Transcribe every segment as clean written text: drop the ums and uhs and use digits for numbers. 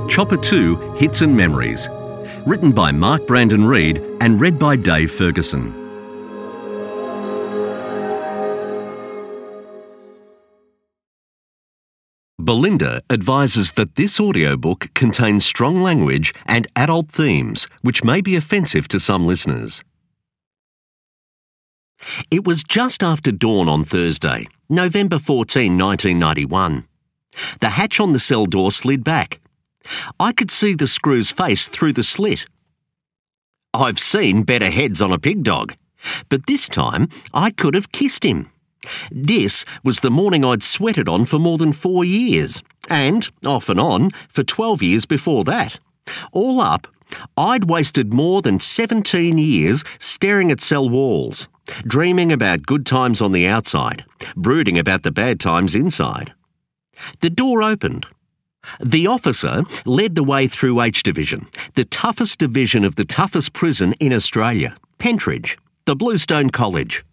Chopper 2 Hits and Memories. Written by Mark Brandon Reid and read by Dave Ferguson. Belinda advises that this audiobook contains strong language and adult themes which may be offensive to some listeners. It was just after dawn on Thursday, November 14, 1991. The hatch on the cell door slid back. I could see the screw's face through the slit. I've seen better heads on a pig dog, but this time I could have kissed him. This was the morning I'd sweated on for more than 4 years, and, off and on, for 12 years before that. All up, I'd wasted more than 17 years staring at cell walls, dreaming about good times on the outside, brooding about the bad times inside. The door opened. The officer led the way through H Division, the toughest division of the toughest prison in Australia, Pentridge, the Bluestone College.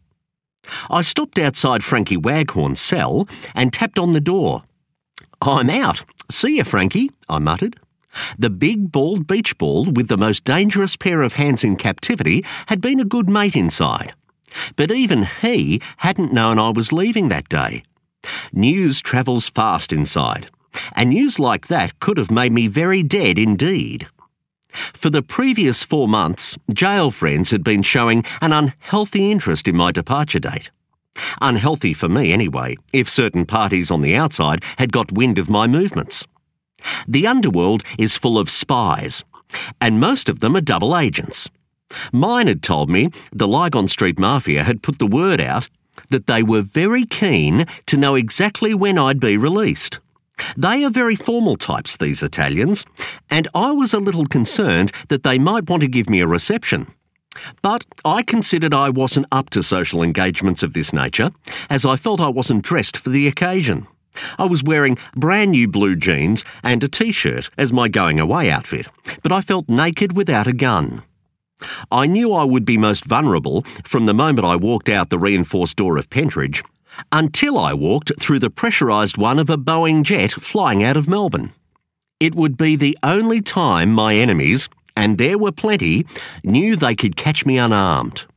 I stopped outside Frankie Waghorn's cell and tapped on the door. "I'm out. See ya, Frankie," I muttered. The big, bald beach ball with the most dangerous pair of hands in captivity had been a good mate inside. But even he hadn't known I was leaving that day. News travels fast inside, and news like that could have made me very dead indeed. For the previous 4 months, jail friends had been showing an unhealthy interest in my departure date. Unhealthy for me anyway, if certain parties on the outside had got wind of my movements. The underworld is full of spies, and most of them are double agents. Mine had told me the Lygon Street Mafia had put the word out that they were very keen to know exactly when I'd be released. They are very formal types, these Italians, and I was a little concerned that they might want to give me a reception. But I considered I wasn't up to social engagements of this nature, as I felt I wasn't dressed for the occasion. I was wearing brand new blue jeans and a t-shirt as my going-away outfit, but I felt naked without a gun. I knew I would be most vulnerable from the moment I walked out the reinforced door of Pentridge until I walked through the pressurised one of a Boeing jet flying out of Melbourne. It would be the only time my enemies, and there were plenty, knew they could catch me unarmed.